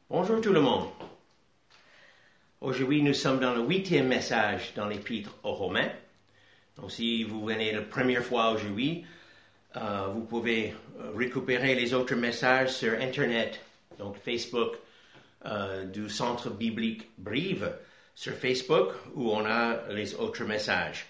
Bonjour tout le monde. Aujourd'hui, nous sommes dans le 8e message dans l'Épître aux Romains. Donc, si vous venez la première fois aujourd'hui, vous pouvez récupérer les autres messages sur Internet, donc Facebook, du Centre biblique Brive, sur Facebook, où on a les autres messages.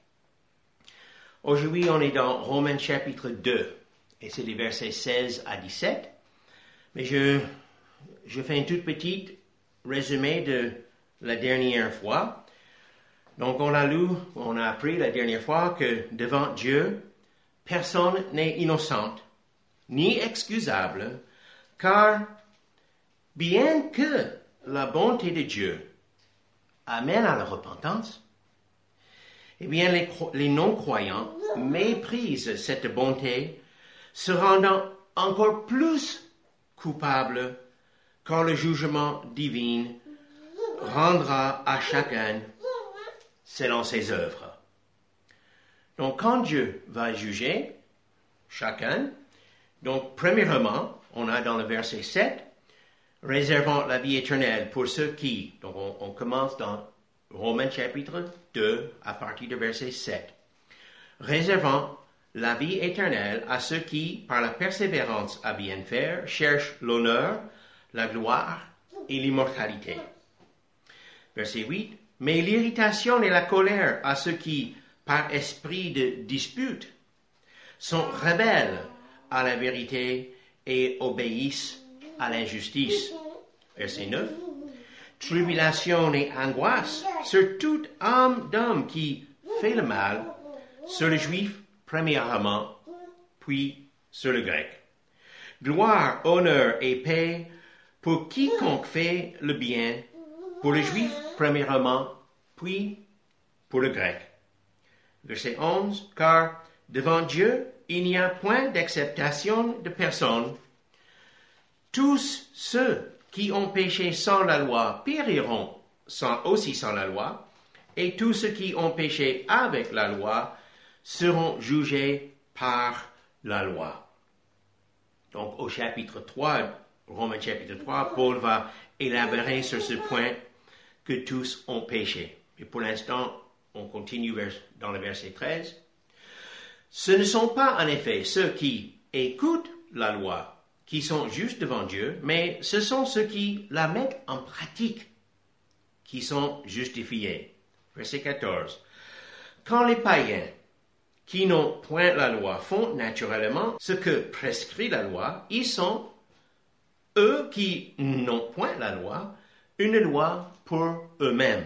Aujourd'hui, on est dans Romains chapitre 2, et c'est les versets 16 à 17. Mais je fais un tout petit résumé de la dernière fois. Donc, on a appris la dernière fois que devant Dieu, personne n'est innocent, ni excusable, car bien que la bonté de Dieu amène à la repentance, eh bien, les non-croyants méprisent cette bonté, se rendant encore plus coupables quand le jugement divin rendra à chacun selon ses œuvres. Donc, quand Dieu va juger chacun, donc, premièrement, on a dans le verset 7, réservant la vie éternelle pour ceux qui, donc on commence dans Romains chapitre 2 à partir du verset 7, réservant la vie éternelle à ceux qui, par la persévérance à bien faire, cherchent l'honneur, la gloire et l'immortalité. Verset 8, mais l'irritation et la colère à ceux qui, par esprit de dispute, sont rebelles à la vérité et obéissent à l'injustice. Verset 9, tribulation et angoisse sur toute âme d'homme qui fait le mal, sur le juif premièrement, puis sur le grec. Gloire, honneur et paix pour quiconque fait le bien, pour le juif premièrement, puis pour le grec. Verset 11, car devant Dieu, il n'y a point d'acceptation de personne. Tous ceux qui ont péché sans la loi périront aussi sans la loi, et tous ceux qui ont péché avec la loi seront jugés par la loi. Donc, au chapitre 3, Romains chapitre 3, Paul va élaborer sur ce point que tous ont péché. Et pour l'instant, on continue dans le verset 13. Ce ne sont pas en effet ceux qui écoutent la loi qui sont justes devant Dieu, mais ce sont ceux qui la mettent en pratique qui sont justifiés. Verset 14. Quand les païens qui n'ont point la loi font naturellement ce que prescrit la loi, ils sont, eux qui n'ont point la loi, une loi pour eux-mêmes.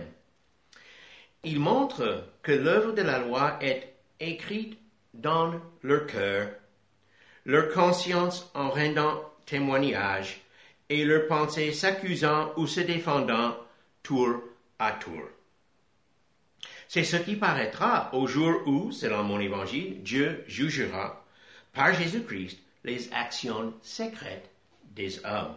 Ils montrent que l'œuvre de la loi est écrite dans leur cœur, leur conscience en rendant témoignage et leur pensée s'accusant ou se défendant tour à tour. C'est ce qui paraîtra au jour où, selon mon évangile, Dieu jugera par Jésus-Christ les actions secrètes des hommes.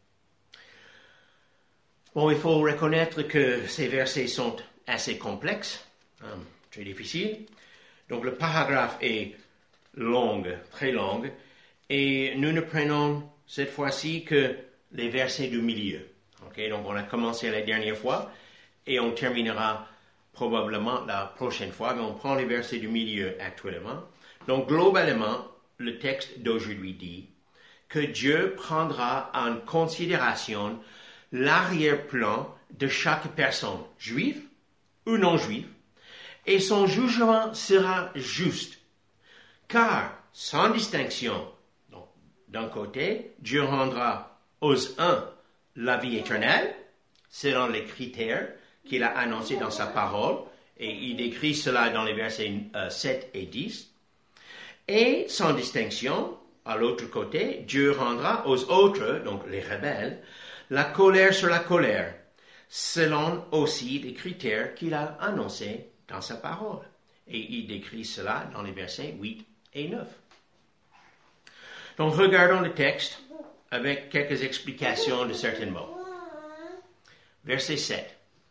Bon, il faut reconnaître que ces versets sont assez complexes, très difficiles. Donc le paragraphe est long, très long, et nous ne prenons cette fois-ci que les versets du milieu. Okay? Donc on a commencé la dernière fois et on terminera probablement la prochaine fois, mais on prend les versets du milieu actuellement. Donc globalement, le texte d'aujourd'hui dit que Dieu prendra en considération l'arrière-plan de chaque personne, juive ou non juive, et son jugement sera juste, car sans distinction, donc, d'un côté, Dieu rendra aux uns la vie éternelle, selon les critères qu'il a annoncés dans sa parole, et il décrit cela dans les versets 7 et 10, et sans distinction, à l'autre côté, Dieu rendra aux autres, donc les rebelles, la colère sur la colère, selon aussi les critères qu'il a annoncés dans sa parole. Et il décrit cela dans les versets 8 et 9. Donc, regardons le texte avec quelques explications de certains mots. Verset 7.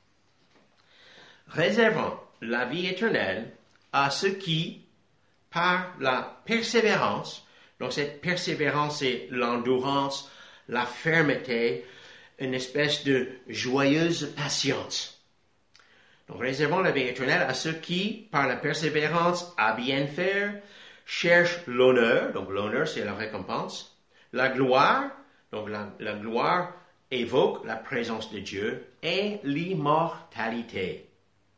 Réservant la vie éternelle à ceux qui, par la persévérance, donc cette persévérance, c'est l'endurance, la fermeté, une espèce de joyeuse patience. Donc, réservons la vie éternelle à ceux qui, par la persévérance à bien faire, cherchent l'honneur, donc l'honneur c'est la récompense, la gloire, donc la gloire évoque la présence de Dieu, et l'immortalité.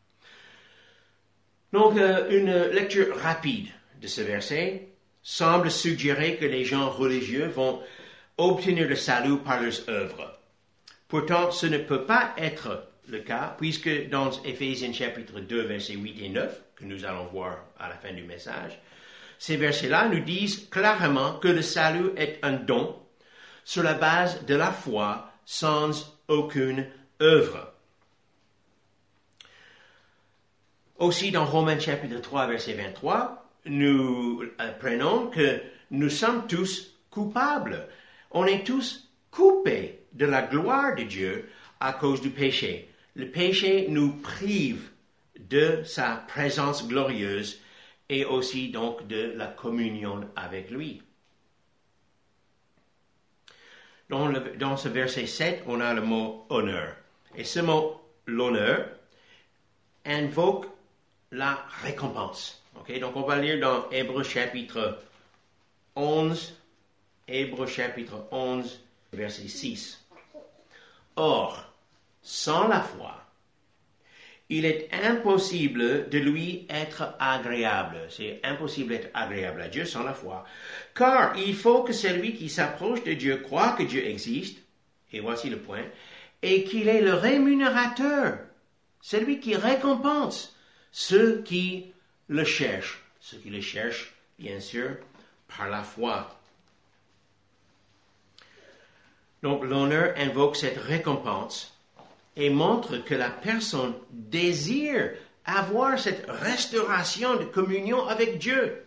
Donc, une lecture rapide de ce verset semble suggérer que les gens religieux vont obtenir le salut par leurs œuvres. Pourtant, ce ne peut pas être le cas, puisque dans Éphésiens chapitre 2, versets 8 et 9, que nous allons voir à la fin du message, ces versets-là nous disent clairement que le salut est un don sur la base de la foi sans aucune œuvre. Aussi, dans Romains chapitre 3, verset 23, nous apprenons que nous sommes tous coupables. On est tous coupés de la gloire de Dieu à cause du péché. Le péché nous prive de sa présence glorieuse et aussi donc de la communion avec lui. Dans ce verset 7, on a le mot honneur. Et ce mot, l'honneur, invoque la récompense. Okay? Donc on va lire dans Hébreux chapitre 11, verset 6. Or, sans la foi, il est impossible de lui être agréable. C'est impossible d'être agréable à Dieu sans la foi. Car il faut que celui qui s'approche de Dieu croit que Dieu existe, et voici le point, et qu'il est le rémunérateur, celui qui récompense ceux qui le cherchent. Ceux qui le cherchent, bien sûr, par la foi. Donc l'honneur invoque cette récompense et montre que la personne désire avoir cette restauration de communion avec Dieu.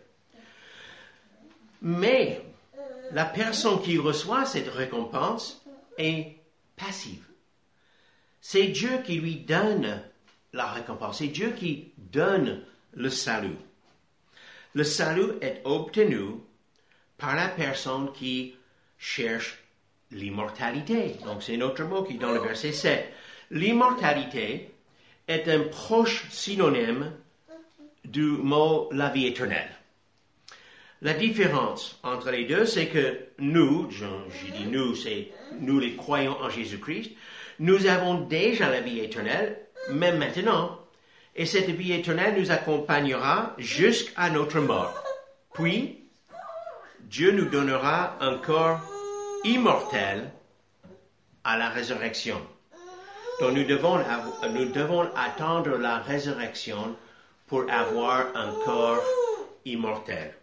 Mais la personne qui reçoit cette récompense est passive. C'est Dieu qui lui donne la récompense. C'est Dieu qui donne le salut. Le salut est obtenu par la personne qui cherche l'immortalité. Donc c'est notre mot qui est dans le verset 7. L'immortalité est un proche synonyme du mot la vie éternelle. La différence entre les deux, c'est que nous, je dis nous, c'est nous les croyants en Jésus-Christ, nous avons déjà la vie éternelle, même maintenant, et cette vie éternelle nous accompagnera jusqu'à notre mort. Puis, Dieu nous donnera un corps immortel à la résurrection. Donc nous devons attendre la résurrection pour avoir un corps immortel.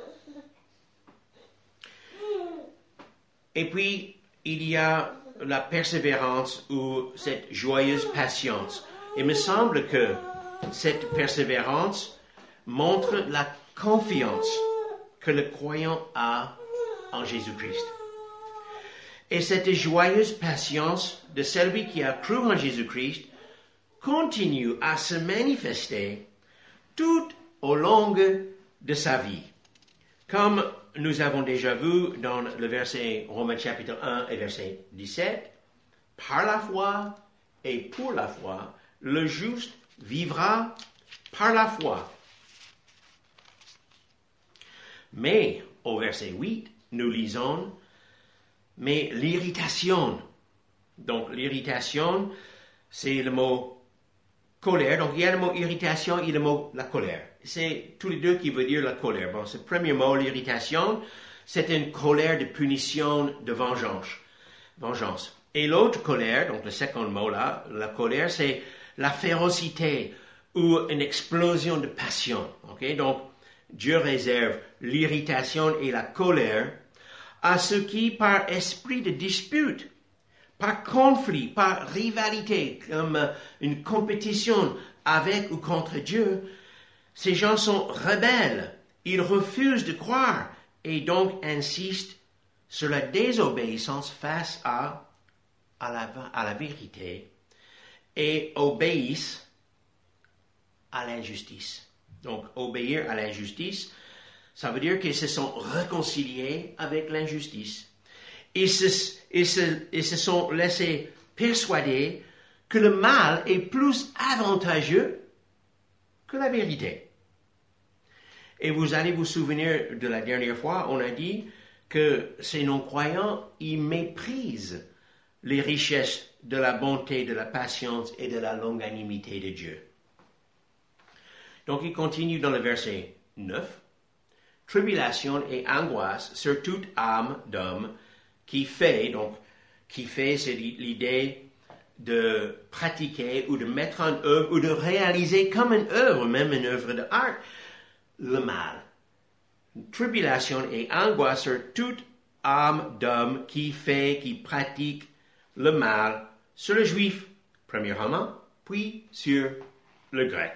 Et puis, il y a la persévérance ou cette joyeuse patience. Il me semble que cette persévérance montre la confiance que le croyant a en Jésus-Christ. Et cette joyeuse patience de celui qui a cru en Jésus-Christ continue à se manifester tout au long de sa vie. Comme nous avons déjà vu dans le verset Romains chapitre 1 et verset 17, par la foi et pour la foi, le juste vivra par la foi. Mais au verset 8, nous lisons mais l'irritation. Donc l'irritation, c'est le mot colère. Donc il y a le mot irritation et le mot la colère. C'est tous les deux qui veut dire la colère. Bon, ce premier mot, l'irritation, c'est une colère de punition, de vengeance. Et l'autre colère, donc le second mot là, la colère, c'est la férocité ou une explosion de passion. Okay? Donc Dieu réserve l'irritation et la colère à ceux qui, par esprit de dispute, par conflit, par rivalité, comme une compétition avec ou contre Dieu, ces gens sont rebelles, ils refusent de croire et donc insistent sur la désobéissance face à la vérité et obéissent à l'injustice. Donc, obéir à l'injustice, ça veut dire qu'ils se sont réconciliés avec l'injustice. ils se sont laissés persuader que le mal est plus avantageux que la vérité. Et vous allez vous souvenir de la dernière fois, on a dit que ces non-croyants, ils méprisent les richesses de la bonté, de la patience et de la longanimité de Dieu. Donc il continue dans le verset 9. Tribulation et angoisse sur toute âme d'homme qui fait, c'est l'idée de pratiquer ou de mettre en œuvre ou de réaliser comme une œuvre, même une œuvre d'art, le mal. Tribulation et angoisse sur toute âme d'homme qui fait, qui pratique le mal, sur le juif, premièrement, puis sur le grec.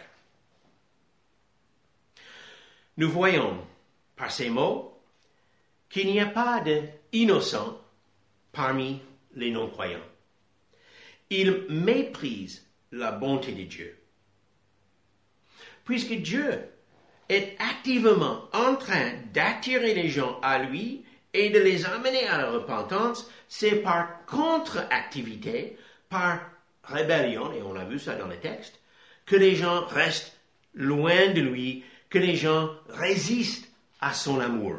Nous voyons par ces mots qu'il n'y a pas d'innocents parmi les non-croyants. Ils méprisent la bonté de Dieu. Puisque Dieu est activement en train d'attirer les gens à lui et de les amener à la repentance, c'est par contre-activité, par rébellion, et on a vu ça dans le texte, que les gens restent loin de lui, que les gens résistent à son amour.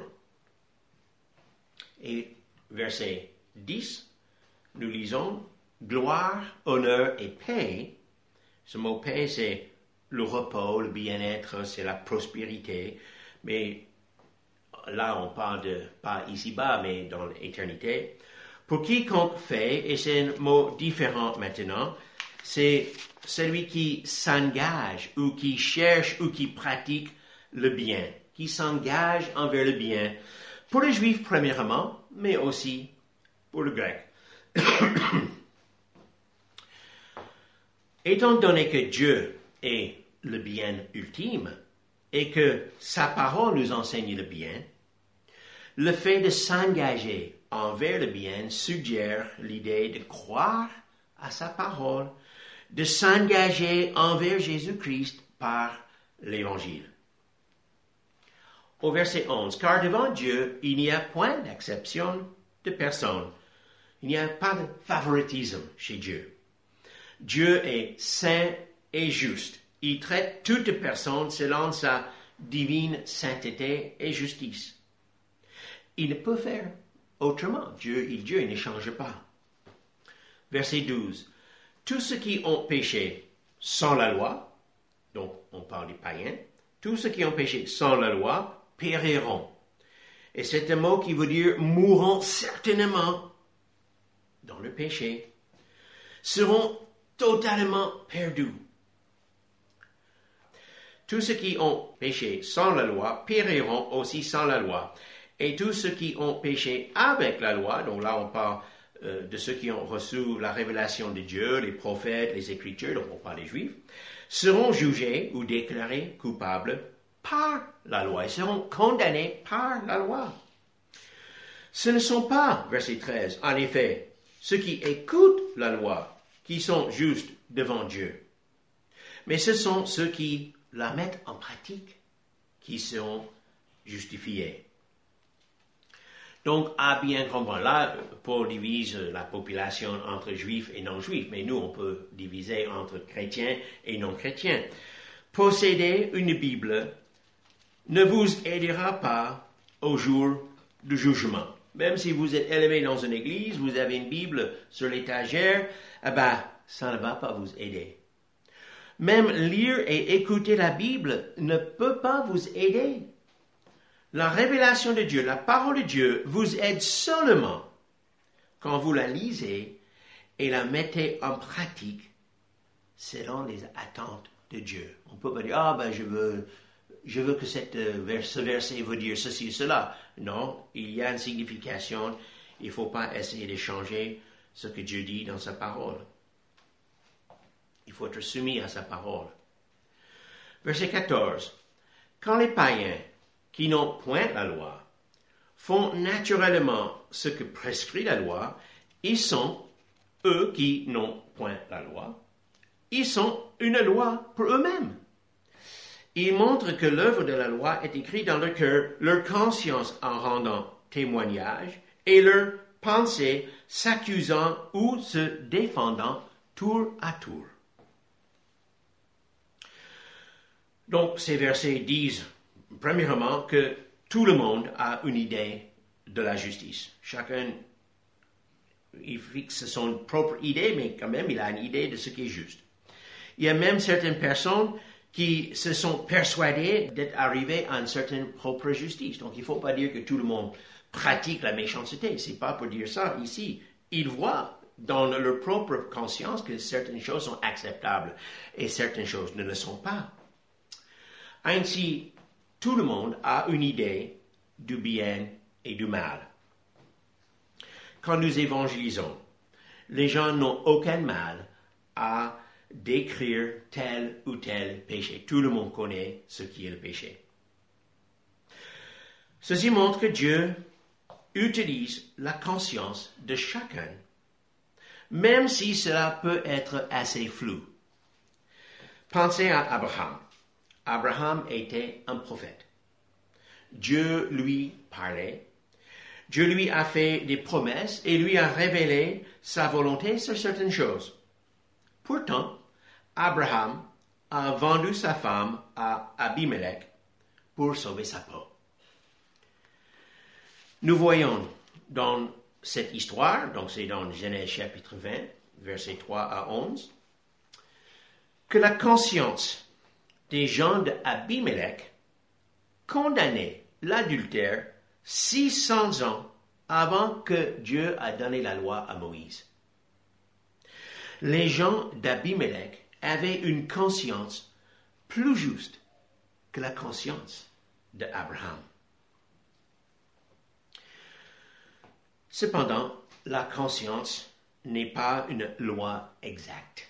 Et verset 10, nous lisons « Gloire, honneur et paix ». Ce mot « paix », c'est le repos, le bien-être, c'est la prospérité. Mais là, on parle de, pas ici-bas, mais dans l'éternité. Pour quiconque fait, et c'est un mot différent maintenant, c'est celui qui s'engage ou qui cherche ou qui pratique le bien, qui s'engage envers le bien. Pour les Juifs, premièrement, mais aussi pour le grec. Étant donné que Dieu est le bien ultime et que sa parole nous enseigne le bien, le fait de s'engager envers le bien suggère l'idée de croire à sa parole, de s'engager envers Jésus-Christ par l'Évangile. Au verset 11, « Car devant Dieu, il n'y a point d'acception de personne. » Il n'y a pas de favoritisme chez Dieu. Dieu est saint et juste. Il traite toute personne selon sa divine sainteté et justice. Il ne peut faire autrement. Dieu, il ne change pas. Verset 12. Tous ceux qui ont péché sans la loi, donc on parle des païens, tous ceux qui ont péché sans la loi périront. Et c'est un mot qui veut dire mourront certainement dans le péché, seront totalement perdus. Tous ceux qui ont péché sans la loi périront aussi sans la loi. Et tous ceux qui ont péché avec la loi, donc là on parle de ceux qui ont reçu la révélation de Dieu, les prophètes, les Écritures, donc on parle des Juifs, seront jugés ou déclarés coupables par la loi. Ils seront condamnés par la loi. Ce ne sont pas, verset 13, en effet, ceux qui écoutent la loi qui sont justes devant Dieu, mais ce sont ceux qui la mettent en pratique qui seront justifiés. Donc, à bien comprendre, là, Paul divise la population entre juifs et non-juifs, mais nous, on peut diviser entre chrétiens et non-chrétiens. Posséder une Bible ne vous aidera pas au jour du jugement. Même si vous êtes élevé dans une église, vous avez une Bible sur l'étagère, ça ne va pas vous aider. Même lire et écouter la Bible ne peut pas vous aider. La révélation de Dieu, la parole de Dieu, vous aide seulement quand vous la lisez et la mettez en pratique selon les attentes de Dieu. On ne peut pas dire, je veux que ce verset veut dire ceci et cela. Non, il y a une signification. Il ne faut pas essayer de changer ce que Dieu dit dans sa parole. Il faut être soumis à sa parole. Verset 14. Quand les païens qui n'ont point la loi font naturellement ce que prescrit la loi, ils sont, eux qui n'ont point la loi, ils sont une loi pour eux-mêmes. Ils montrent que l'œuvre de la loi est écrite dans leur cœur, leur conscience en rendant témoignage et leur pensées, s'accusant ou se défendant tour à tour. Donc, ces versets disent, premièrement, que tout le monde a une idée de la justice. Chacun, il fixe son propre idée, mais quand même, il a une idée de ce qui est juste. Il y a même certaines personnes qui se sont persuadées d'être arrivées à une certaine propre justice. Donc, il ne faut pas dire que tout le monde pratique la méchanceté. Ce n'est pas pour dire ça ici. Ils voient dans leur propre conscience que certaines choses sont acceptables et certaines choses ne le sont pas. Ainsi, tout le monde a une idée du bien et du mal. Quand nous évangélisons, les gens n'ont aucun mal à décrire tel ou tel péché. Tout le monde connaît ce qui est le péché. Ceci montre que Dieu utilise la conscience de chacun, même si cela peut être assez flou. Pensez à Abraham. Abraham était un prophète. Dieu lui parlait. Dieu lui a fait des promesses et lui a révélé sa volonté sur certaines choses. Pourtant, Abraham a vendu sa femme à Abimelech pour sauver sa peau. Nous voyons dans cette histoire, donc c'est dans Genèse chapitre 20, versets 3 à 11, que la conscience des gens d'Abimelech condamnait l'adultère 600 ans avant que Dieu a donné la loi à Moïse. Les gens d'Abimelech avaient une conscience plus juste que la conscience d'Abraham. Cependant, la conscience n'est pas une loi exacte.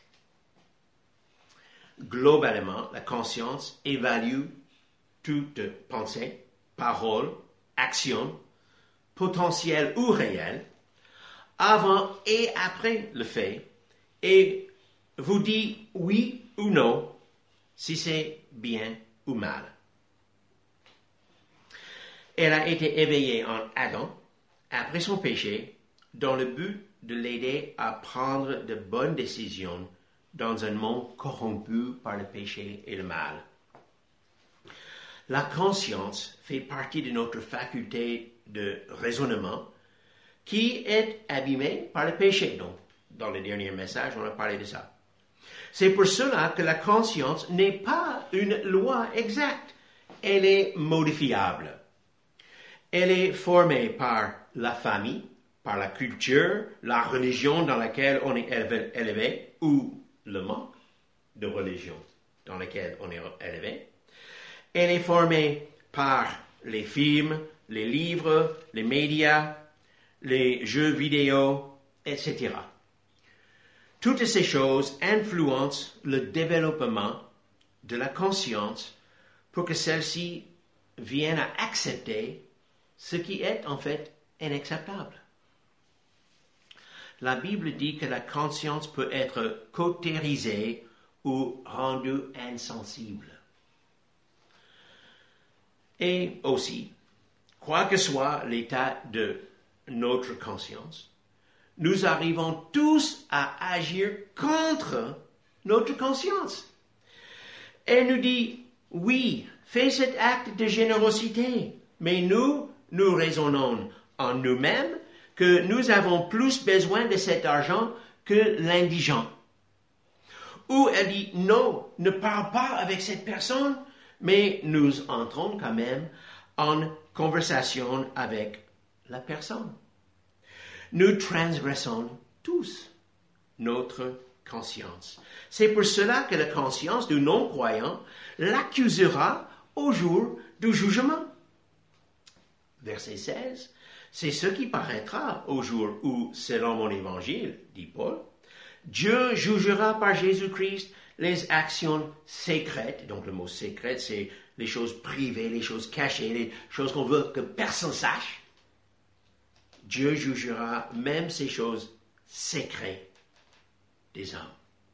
Globalement, la conscience évalue toute pensée, parole, action, potentielle ou réelle, avant et après le fait, et vous dit oui ou non si c'est bien ou mal. Elle a été éveillée en Adam après son péché dans le but de l'aider à prendre de bonnes décisions dans un monde corrompu par le péché et le mal. La conscience fait partie de notre faculté de raisonnement qui est abîmée par le péché. Donc, dans le dernier message, on a parlé de ça. C'est pour cela que la conscience n'est pas une loi exacte. Elle est modifiable. Elle est formée par la famille, par la culture, la religion dans laquelle on est élevé, ou le manque de religion dans laquelle on est élevé. Elle est formée par les films, les livres, les médias, les jeux vidéo, etc. Toutes ces choses influencent le développement de la conscience pour que celle-ci vienne à accepter ce qui est en fait inacceptable. La Bible dit que la conscience peut être cautérisée ou rendue insensible. Et aussi, quoi que soit l'état de notre conscience, nous arrivons tous à agir contre notre conscience. Elle nous dit, oui, fais cet acte de générosité, mais nous raisonnons en nous-mêmes que nous avons plus besoin de cet argent que l'indigent. Ou elle dit, non, ne parle pas avec cette personne, mais nous entrons quand même en conversation avec la personne. Nous transgressons tous notre conscience. C'est pour cela que la conscience du non-croyant l'accusera au jour du jugement. Verset 16, c'est ce qui paraîtra au jour où, selon mon évangile, dit Paul, Dieu jugera par Jésus-Christ les actions secrètes. Donc le mot secret, c'est les choses privées, les choses cachées, les choses qu'on veut que personne sache. Dieu jugera même ces choses secrètes des hommes.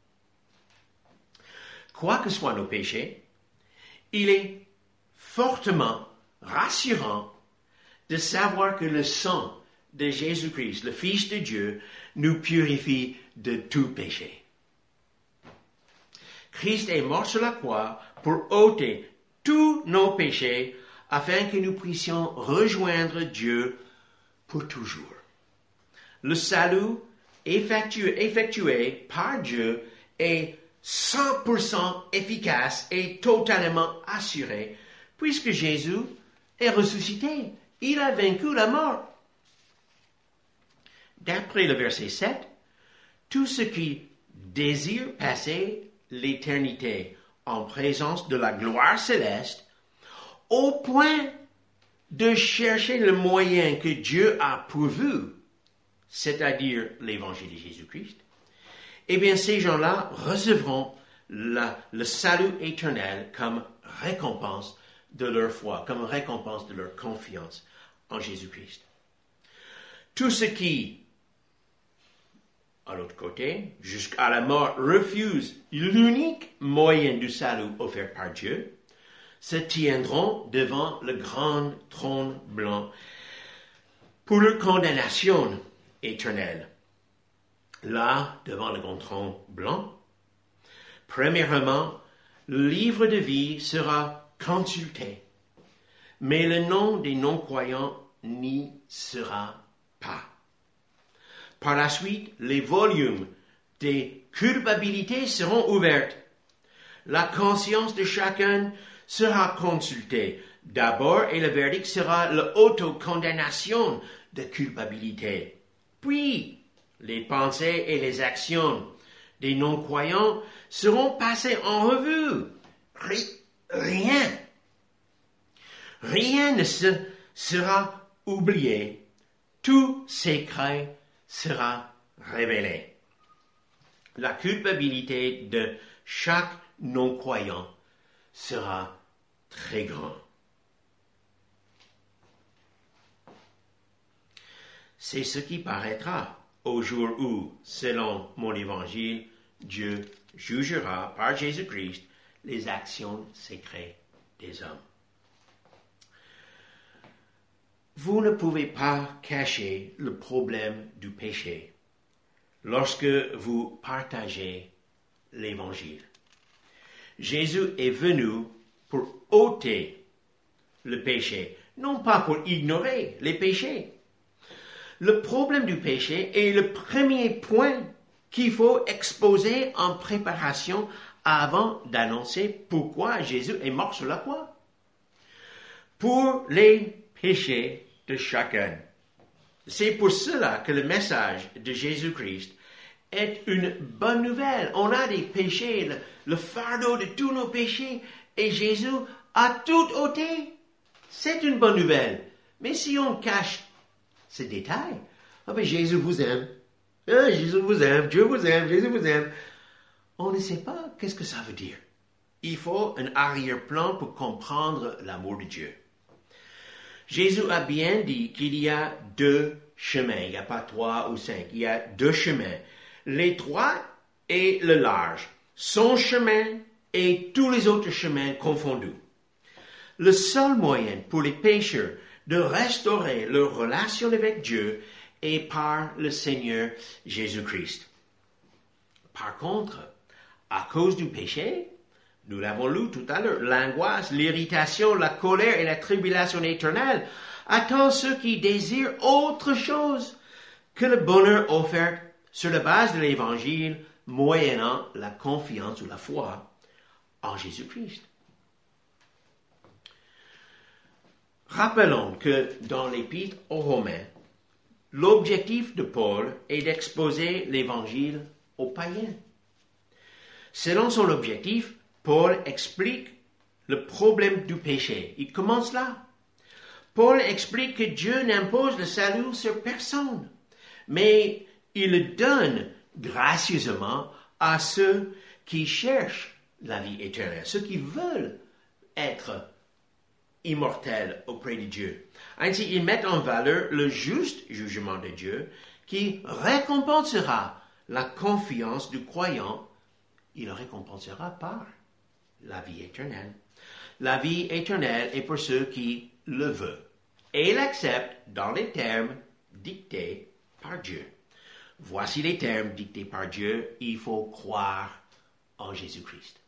Quoi que soient nos péchés, il est fortement rassurant de savoir que le sang de Jésus-Christ, le Fils de Dieu, nous purifie de tout péché. Christ est mort sur la croix pour ôter tous nos péchés afin que nous puissions rejoindre Dieu pour toujours. Le salut effectué par Dieu est 100% efficace et totalement assuré puisque Jésus est ressuscité. Il a vaincu la mort. D'après le verset 7, tout ce qui désire passer l'éternité en présence de la gloire céleste, au point de chercher le moyen que Dieu a pourvu, c'est-à-dire l'évangile de Jésus-Christ, eh bien ces gens-là recevront le salut éternel comme récompense de leur foi, comme récompense de leur confiance en Jésus-Christ. Tout ce qui, à l'autre côté, jusqu'à la mort, refuse l'unique moyen du salut offert par Dieu, se tiendront devant le grand trône blanc pour leur condamnation éternelle. Là, devant le grand trône blanc, premièrement, le livre de vie sera consulté, mais le nom des non-croyants n'y sera pas. Par la suite, les volumes des culpabilités seront ouvertes. La conscience de chacun sera consultée d'abord et le verdict sera l'autocondamnation de culpabilité. Puis, les pensées et les actions des non-croyants seront passées en revue. Rien ne sera oublié. Tout secret sera révélé. La culpabilité de chaque non-croyant sera très grande. C'est ce qui paraîtra au jour où, selon mon évangile, Dieu jugera par Jésus-Christ les actions secrètes des hommes. Vous ne pouvez pas cacher le problème du péché lorsque vous partagez l'évangile. Jésus est venu pour ôter le péché, non pas pour ignorer les péchés. Le problème du péché est le premier point qu'il faut exposer en préparation avant d'annoncer pourquoi Jésus est mort sur la croix. Pour les péchés de chacun. C'est pour cela que le message de Jésus-Christ est une bonne nouvelle. On a des péchés, le fardeau de tous nos péchés, et Jésus a tout ôté. C'est une bonne nouvelle. Mais si on cache ce détail, Jésus vous aime. Jésus vous aime, Dieu vous aime, Jésus vous aime. On ne sait pas qu'est-ce que ça veut dire. Il faut un arrière-plan pour comprendre l'amour de Dieu. Jésus a bien dit qu'il y a deux chemins. Il n'y a pas 3 ou 5. Il y a 2 chemins. L'étroit et le large. Son chemin et tous les autres chemins confondus. Le seul moyen pour les pécheurs de restaurer leur relation avec Dieu est par le Seigneur Jésus-Christ. Par contre, à cause du péché, nous l'avons lu tout à l'heure, l'angoisse, l'irritation, la colère et la tribulation éternelle attendent ceux qui désirent autre chose que le bonheur offert sur la base de l'Évangile, moyennant la confiance ou la foi en Jésus-Christ. Rappelons que dans l'Épître aux Romains, l'objectif de Paul est d'exposer l'Évangile aux païens. Selon son objectif, Paul explique le problème du péché. Il commence là. Paul explique que Dieu n'impose le salut sur personne, mais il le donne gracieusement à ceux qui cherchent la vie éternelle, ceux qui veulent être immortels auprès de Dieu. Ainsi, ils mettent en valeur le juste jugement de Dieu qui récompensera la confiance du croyant. Il le récompensera par la vie éternelle. La vie éternelle est pour ceux qui le veulent et l'acceptent dans les termes dictés par Dieu. Voici les termes dictés par Dieu. Il faut croire en Jésus-Christ.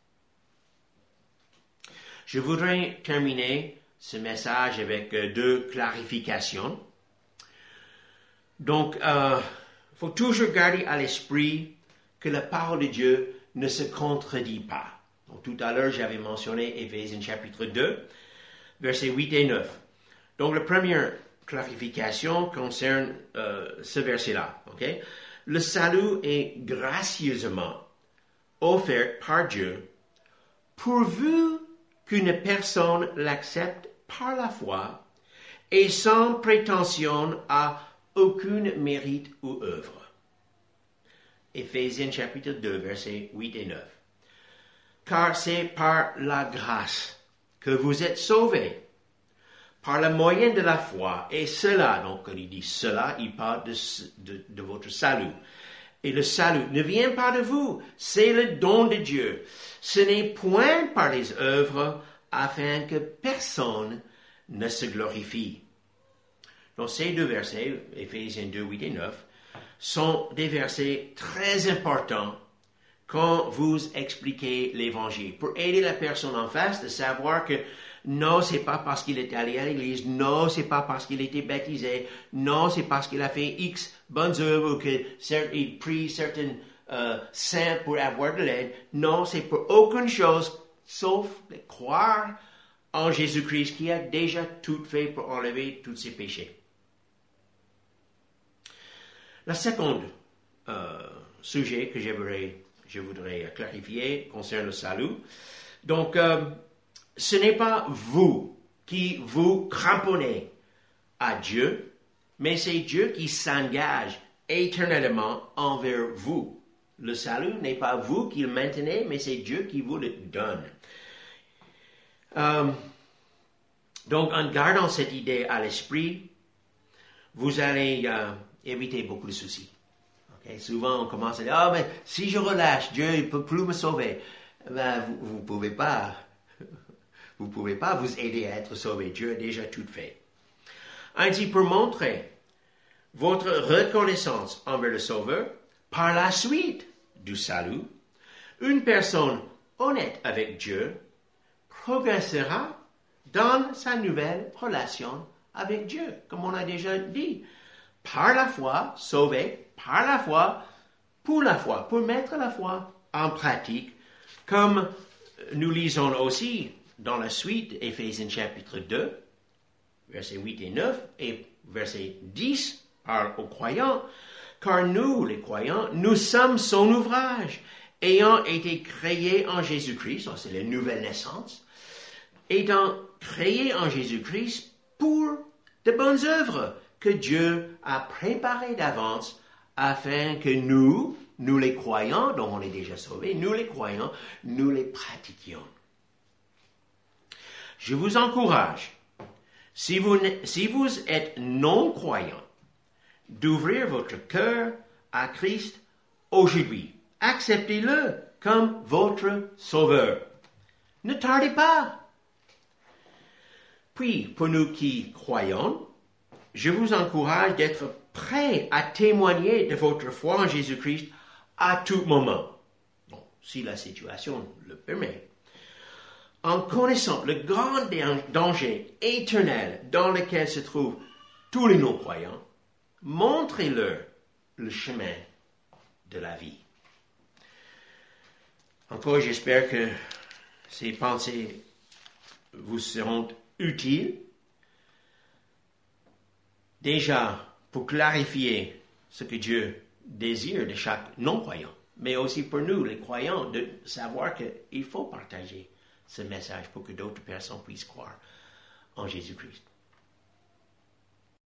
Je voudrais terminer ce message avec deux clarifications. Donc, faut toujours garder à l'esprit que la parole de Dieu ne se contredit pas. Donc, tout à l'heure, j'avais mentionné Éphésiens chapitre 2, versets 8 et 9. Donc, la première clarification concerne ce verset-là. Okay? Le salut est gracieusement offert par Dieu pourvu qu'une personne l'accepte par la foi et sans prétention à aucun mérite ou œuvre. Éphésiens chapitre 2, versets 8 et 9. Car c'est par la grâce que vous êtes sauvés, par le moyen de la foi, et cela, donc quand il dit cela, il parle de votre salut. Et le salut ne vient pas de vous, c'est le don de Dieu. Ce n'est point par les œuvres, afin que personne ne se glorifie. Donc ces deux versets, Éphésiens 2, 8 et 9, sont des versets très importants quand vous expliquez l'Évangile, pour aider la personne en face de savoir que non, c'est pas parce qu'il est allé à l'église, non, c'est pas parce qu'il était baptisé, non, c'est parce qu'il a fait X bonnes œuvres ou qu'il prie certains saints pour avoir de l'aide. Non, c'est pour aucune chose sauf de croire en Jésus-Christ qui a déjà tout fait pour enlever tous ses péchés. La seconde sujet que je voudrais clarifier concerne le salut. Donc, ce n'est pas vous qui vous cramponnez à Dieu, mais c'est Dieu qui s'engage éternellement envers vous. Le salut n'est pas vous qui le maintenez, mais c'est Dieu qui vous le donne. Donc, en gardant cette idée à l'esprit, vous allez éviter beaucoup de soucis. Okay? Souvent, on commence à dire, mais si je relâche, Dieu ne peut plus me sauver. Ben, vous ne pouvez pas. Vous ne pouvez pas vous aider à être sauvé. Dieu a déjà tout fait. Ainsi, pour montrer votre reconnaissance envers le Sauveur, par la suite du salut, une personne honnête avec Dieu progressera dans sa nouvelle relation avec Dieu, comme on a déjà dit. Par la foi, sauvé, par la foi, pour mettre la foi en pratique, comme nous lisons aussi dans la suite, Éphésiens chapitre 2, versets 8 et 9, et verset 10, parle aux croyants, car nous, les croyants, nous sommes son ouvrage, ayant été créés en Jésus-Christ, ça c'est la nouvelle naissance, étant créés en Jésus-Christ pour de bonnes œuvres que Dieu a préparées d'avance afin que nous les croyants, dont on est déjà sauvés, nous les croyants, nous les pratiquions. Je vous encourage, si vous êtes non-croyant, d'ouvrir votre cœur à Christ aujourd'hui. Acceptez-le comme votre sauveur. Ne tardez pas. Puis, pour nous qui croyons, je vous encourage d'être prêts à témoigner de votre foi en Jésus-Christ à tout moment. Bon, si la situation le permet. En connaissant le grand danger éternel dans lequel se trouvent tous les non-croyants, montrez-leur le chemin de la vie. Encore, j'espère que ces pensées vous seront utiles. Déjà, pour clarifier ce que Dieu désire de chaque non-croyant, mais aussi pour nous, les croyants, de savoir qu'il faut partager ce message pour que d'autres personnes puissent croire en Jésus-Christ.